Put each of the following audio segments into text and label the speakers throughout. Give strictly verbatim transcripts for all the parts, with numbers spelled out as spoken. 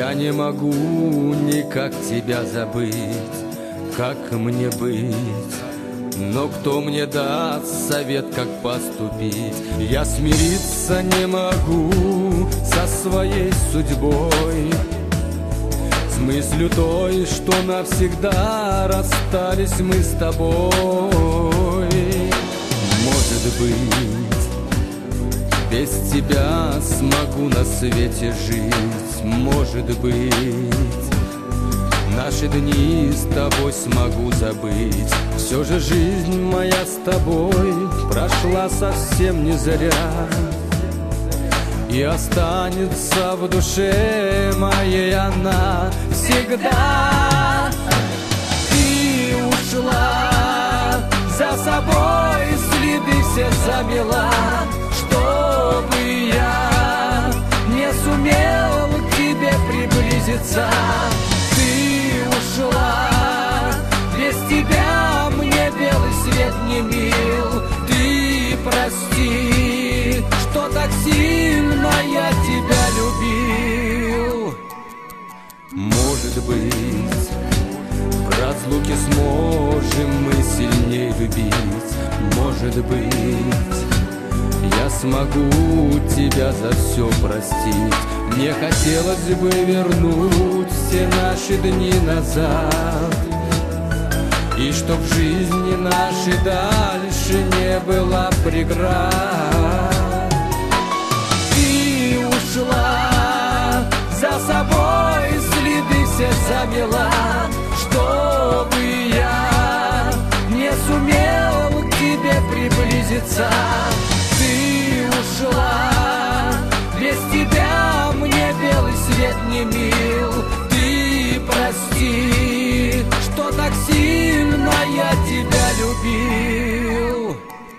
Speaker 1: Я не могу никак тебя забыть, как мне быть? Но кто мне даст совет, как поступить? Я смириться не могу со своей судьбой, с мыслью той, что навсегда расстались мы с тобой. Может быть, без тебя смогу на свете жить. Может быть, наши дни с тобой смогу забыть. Все же жизнь моя с тобой прошла совсем не зря, и останется в душе моей она всегда. Ты ушла, за собой следы все замела, чтобы я не сумел к тебе приблизиться. Ты ушла, без тебя мне белый свет не мил. Ты прости, что так сильно я тебя любил. Может быть, в разлуке сможем мы сильнее любить. Может быть, я смогу тебя за все простить. Мне хотелось бы вернуть все наши дни назад, и чтоб в жизни нашей дальше не было преград. Ты ушла, за собой следы все замела, чтобы я не сумел к тебе приблизиться. Ты ушла, без тебя мне белый свет не мил. Ты прости, что так сильно я тебя любил.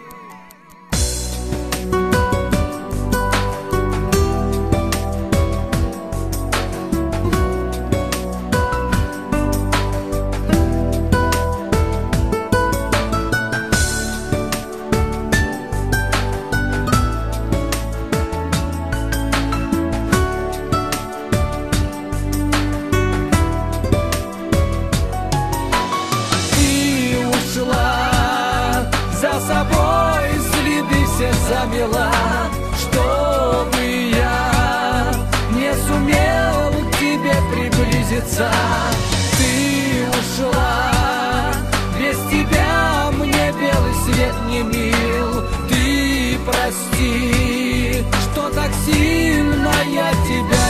Speaker 1: За собой следы все замела, чтобы я не сумел к тебе приблизиться. Ты ушла, без тебя мне белый свет не мил. Ты прости, что так сильно я тебя